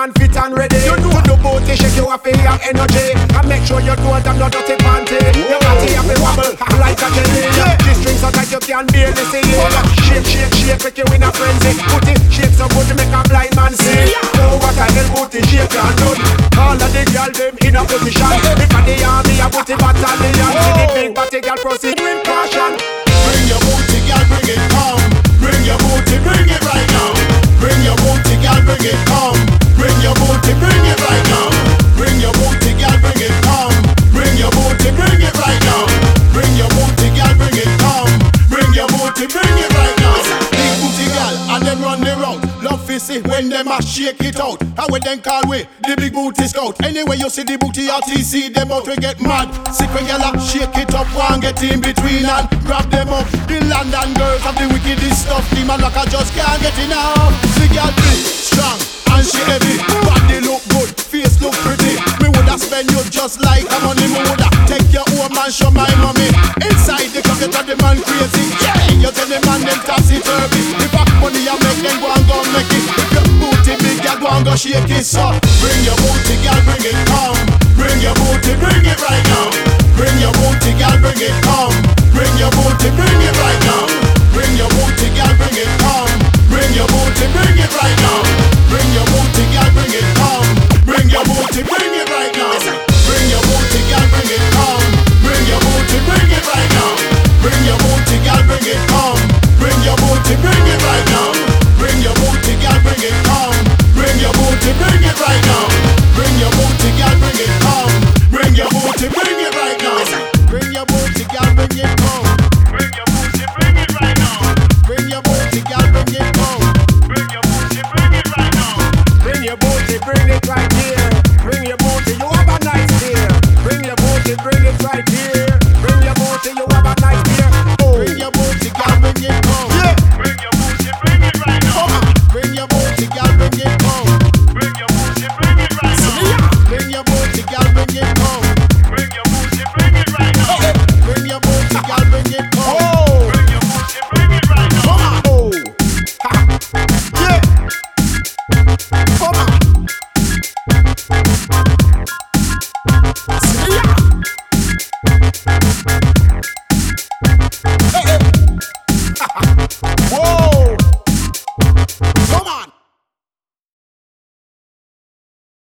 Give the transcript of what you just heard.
and fit and ready. You know to do booty, shake you off your energy. And make sure you know them not dirty panty. Your body have a wobble like a jelly. These strings so tight you can barely see it. Shake, shake, shake, make you in a frenzy. Booty shake so good to make a blind man see. Oh, what a hell booty shake and done. All of the girl them in a position. If I the army a booty battalion. See the big body girl proceed with caution. Bring your booty, girl, bring it home. Bring your booty, bring it right now. Bring your booty, girl, bring it home. Bring your booty, bring it right now. Bring your booty, girl, bring it home. Bring your booty, bring it right now. Bring your booty, girl, bring it home. Bring your booty, bring it right now. Big booty girl, and them run the road. Love to see when them a shake it out. How we then call we the big booty scout. Anyway you see the booty RTC, them out we get mad. Sick when you like shake it up, one get in between and grab them up. The London girls have the wickedest stuff. The man like I just can't get enough. The girl big, strong, and she heavy. Body look good, face look pretty. Me woulda spend you just like a money. Me woulda take your home and show my mommy. Inside the club you tell the man crazy. Yeah, you tell the man them topsy-turvy. The back money you make them go and go make it. If your booty big, girl go and go shake it so. Bring your booty, girl, bring it home. Bring your booty, bring it right now. Bring your booty, girl, bring it home. Bring your booty, bring it right now. Bring your booty, girl, bring it home. Bring your booty, bring it right now. Bring your booty, girl, bring it home. Bring your booty, bring it right now. Bring your booty, girl, bring it home. Bring your booty, bring it right now. Bring your booty, girl, bring it home. Bring your booty, bring it right now. Bring your booty, girl, bring it home. Bring your booty, bring it right now. Bring your booty, girl, bring it home. Bring your booty, bring it right now. Bring your booty, girl, bring it home. Bring your booty, bring it right now. Bring your booty, girl, bring it home. Bring your booty, bring it right now. Bring your booty, bring it right here. Bring your booty, you have a nice deal. Bring your booty, bring it right here.